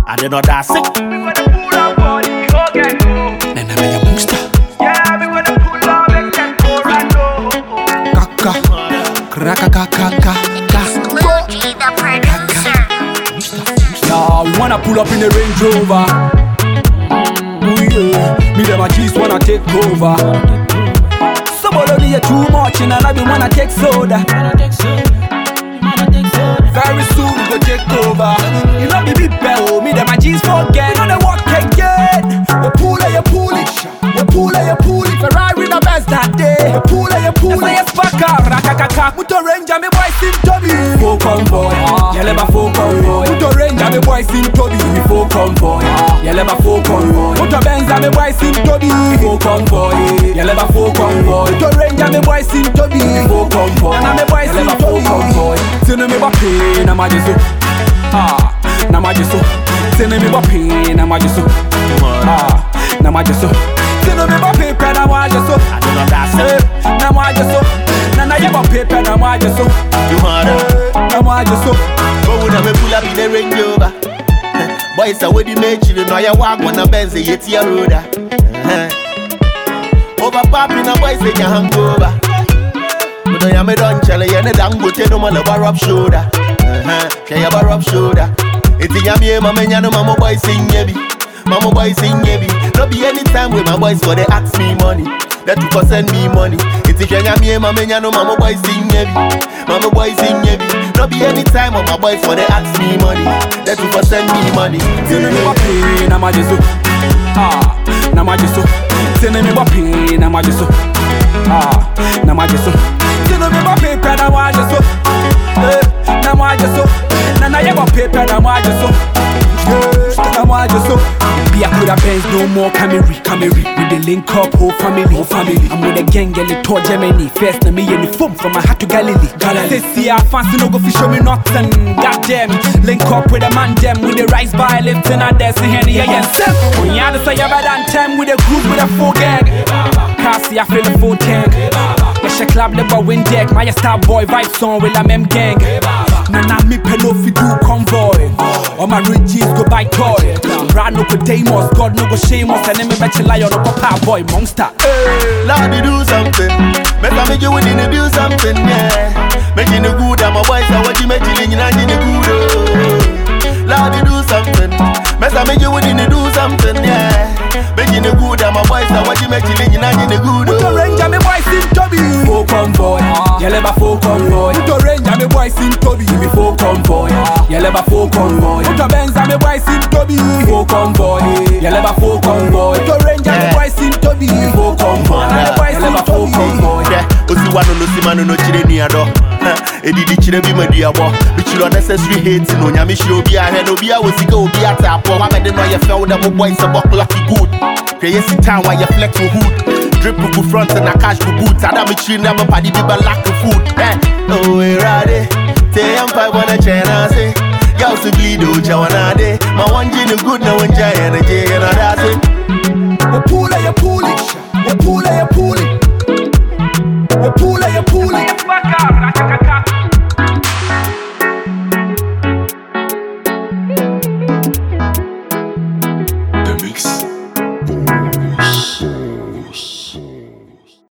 I did not dance it. We gonna pull up body, go get go. Nana me a monster. Yeah, we gonna pull up and get go right now. Kaka, kraka kaka kaka. Luigi the producer. Yeah, we wanna pull up in the Range Rover. Ooh yeah, me them a cheese wanna take over. Somebody you too much and I be wanna take soda. Very soon we go take over. You know me big bell, me them a cheese forget. You know they walk again. You pull it, you pull it. You pull it, you pull it. Ferrari the best that day. You pull it, you pull it. Yes, Paka, rakakaka. Put a range and me boy sing Toby. Full convoy, you never full convoy. Put a range and me boy sing Toby. Me full convoy, you never full convoy. Put a Benz and me boy sing Toby. Full convoy, you never full convoy. Put a range and me boy sing Toby. Full convoy, and me boy sing Toby. Send me back pain, I'm a jiso. Na majiso. Send me back pain, I'm a jiso. Na majiso. Send me back paper, na majiso. I did not dance it. Na majiso. Na you back paper, na majiso. You heard it. Na majiso. But when I pull up in the Range Rover, boys are with the match, you know you walk on a Benz, you see a roader. Over popping a boys in your hangover. But I am a don't tell you, and I'm going to no man over up shoulder. Say about up shoulder. It's a yammy, my man, mama boy sing heavy. Mama boy sing heavy. No be any time with my boys for they ask me money. That you send me money. It's a yammy, my man, mama boy sing heavy. Mama boy sing heavy. No be any time with my boys for they ask me money. That you send me money. Send me back pain, na majiso. Na majiso. Send me back pain, na majiso. Na majiso. Send me back paper, na majiso. Na majiso. Na you back paper, na majiso. Na majiso. Be a coulda Benz, no more Camry. With the link up, whole family. I'm with a gang, get it to Germany. First, na me in the phone from my heart to Galilee. Say, see, I fancy no go fi show me nothing. Goddamn, link up with a man them with the rice bar lifting and dancing Henny against them. When you say you're better than 10 with a group with a full gang. Cassie, I feel the full tank. Yes, she clap the boy win deck. My star boy vibe song with a mem gang. Nana me pelo fi do convoy. All my riches go buy toy. Brad no go Damos, God no go shame us. And then me bet you lie on a papa boy monster. Lord, you do something. Make you within to do something, yeah. Making the good, I'm a boy, so what you making in the good. Lord, you do something. Make you within to do something, yeah. Making the good, I'm a boy, so what you making in the good. Put a range and me boy sing Toby. Full convoy, you never full convoy. Put a range and me boy sing Toby. Me full convoy, you never full convoy. Put a Benz and me boy sing Toby. Full convoy, you never full convoy. Put a range and me boy sing Toby. Full convoy, you never full convoy. Osi wano no simano no chire ni ado. Edidi chire bi maduabo. Bi chire unnecessary hate no nyame hye obi a he no obi a wosika obi atapo. Wa bede no ye fell them boys a buck lucky good. Pay yes town while you flex for hood. Drip go front and a cash for boots. Ada me chire na party bi lack of food. Oh we ready. Say I'm 5 wanna china say. Y'all so bleed o jawana de. My one gin good no one jay energy and that's it. You pull it, you pull it. You pull it, you pull it. You pull it, you pull it.